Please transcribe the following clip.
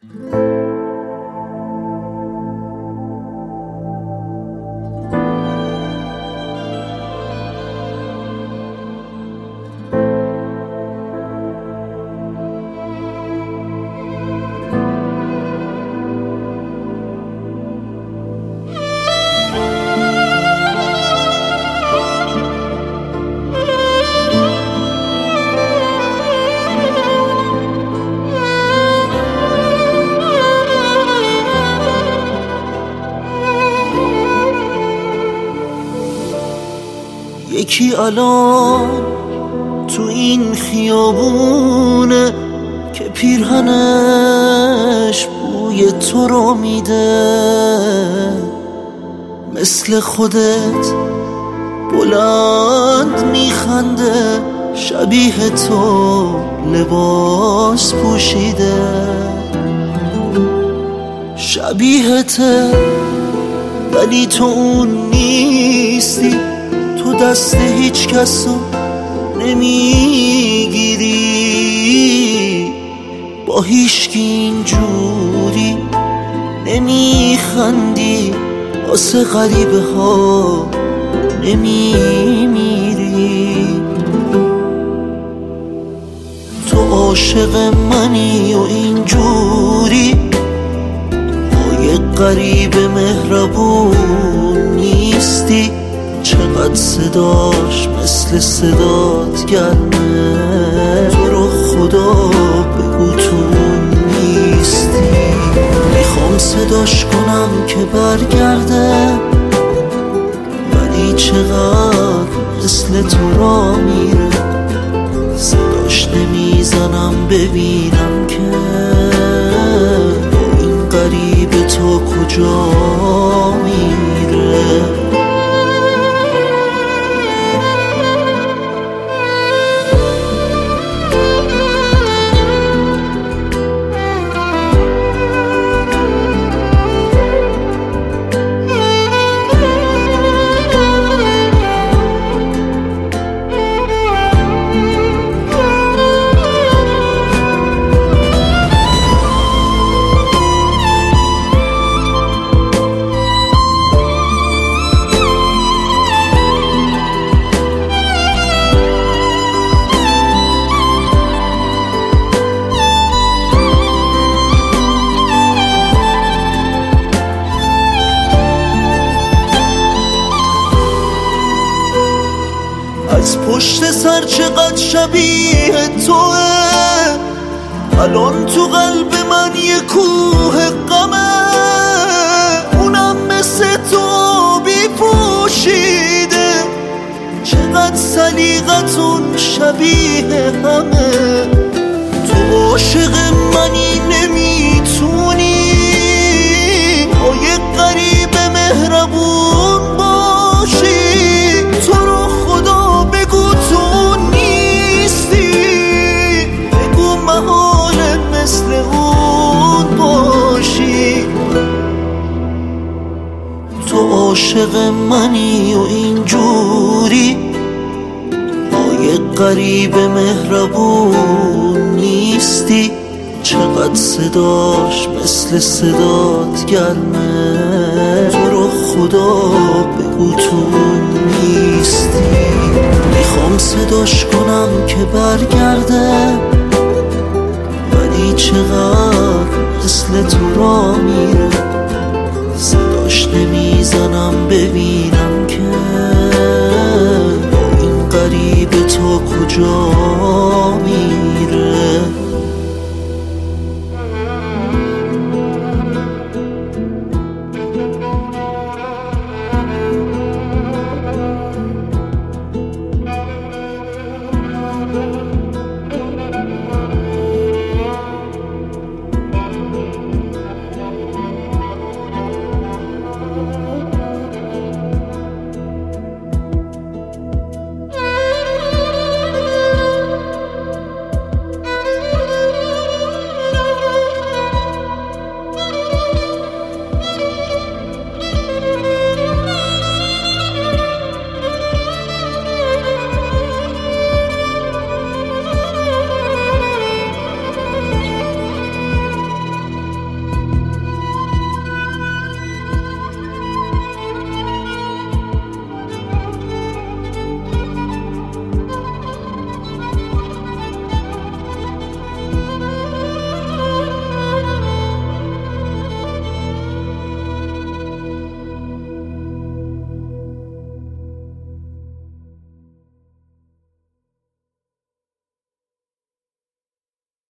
یکی الان تو این خیابونه که پیرهنش بوی تو رو میده، مثل خودت بلند میخنده، شبیه تو لباس پوشیده، شبیهته ولی تو اون نیستی، تو دست هیچ کس رو نمیگیری، با هیچکی اینجوری نمیخندی، واسه غریبه ها نمیمیری. تو عاشق منی و اینجوری با یه غریب مهربون نیستی، چقدر صداش مثل صدات گرمه، تو رو خدا بگو تو نیستی. میخوام صداش کنم که برگرده، ولی چقدر مثل تو را میره، صداش نمیزنم ببینم که این غریب تو کجا میره. از پشت سر چقدر شبیه توه، الان تو قلب من یه کوه غمه، اونم مثل تو بی پوشیده، چقدر سلیقتون شبیه همه. تو عاشق منی نمیتونی با یه غریب مهربون باشی، تو رو خدا بگو تو نیستی، بگو محاله مثل اون باشی. تو عاشق منی و اینجوری با یه غریب مهربون نیستی، چقدر صداش مثل صدات گرمه، تو رو خدا بگو تو نیستی. میخوام صداش کنم که برگرده، ولی چقدر مثل تو را میره، صداش نمیزنم ببینم که این غریب تو کجا میره.